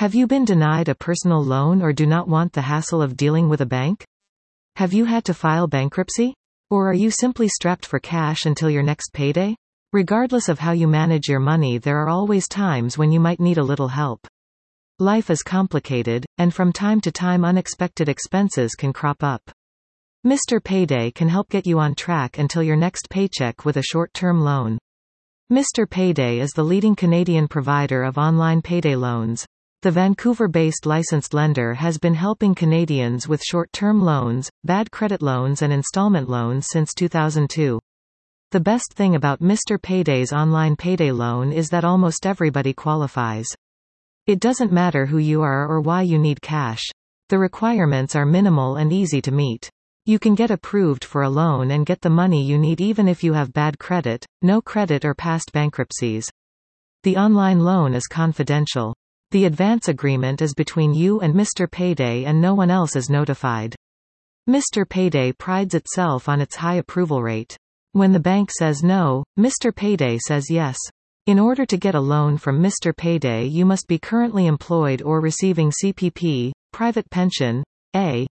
Have you been denied a personal loan or do not want the hassle of dealing with a bank? Have you had to file bankruptcy? Or are you simply strapped for cash until your next payday? Regardless of how you manage your money, there are always times when you might need a little help. Life is complicated, and from time to time unexpected expenses can crop up. Mr. Payday can help get you on track until your next paycheck with a short-term loan. Mr. Payday is the leading Canadian provider of online payday loans. The Vancouver-based licensed lender has been helping Canadians with short-term loans, bad credit loans and installment loans since 2002. The best thing about Mr. Payday's online payday loan is that almost everybody qualifies. It doesn't matter who you are or why you need cash. The requirements are minimal and easy to meet. You can get approved for a loan and get the money you need even if you have bad credit, no credit or past bankruptcies. The online loan is confidential. The advance agreement is between you and Mr. Payday and no one else is notified. Mr. Payday prides itself on its high approval rate. When the bank says no, Mr. Payday says yes. In order to get a loan from Mr. Payday, you must be currently employed or receiving CPP, private pension, A,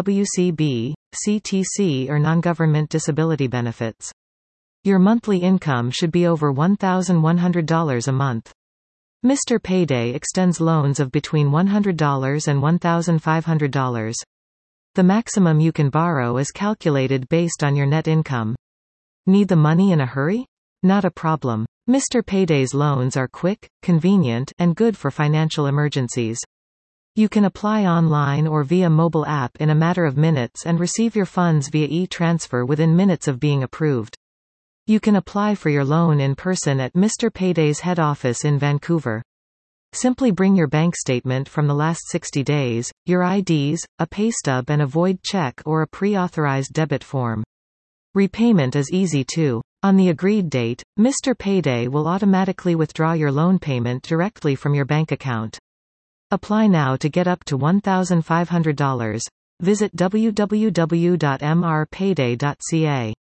WCB, CTC or non-government disability benefits. Your monthly income should be over $1,100 a month. Mr. Payday extends loans of between $100 and $1,500. The maximum you can borrow is calculated based on your net income. Need the money in a hurry? Not a problem. Mr. Payday's loans are quick, convenient, and good for financial emergencies. You can apply online or via mobile app in a matter of minutes and receive your funds via e-transfer within minutes of being approved. You can apply for your loan in person at Mr. Payday's head office in Vancouver. Simply bring your bank statement from the last 60 days, your IDs, a pay stub and a void check or a pre-authorized debit form. Repayment is easy too. On the agreed date, Mr. Payday will automatically withdraw your loan payment directly from your bank account. Apply now to get up to $1,500. Visit www.mrpayday.ca.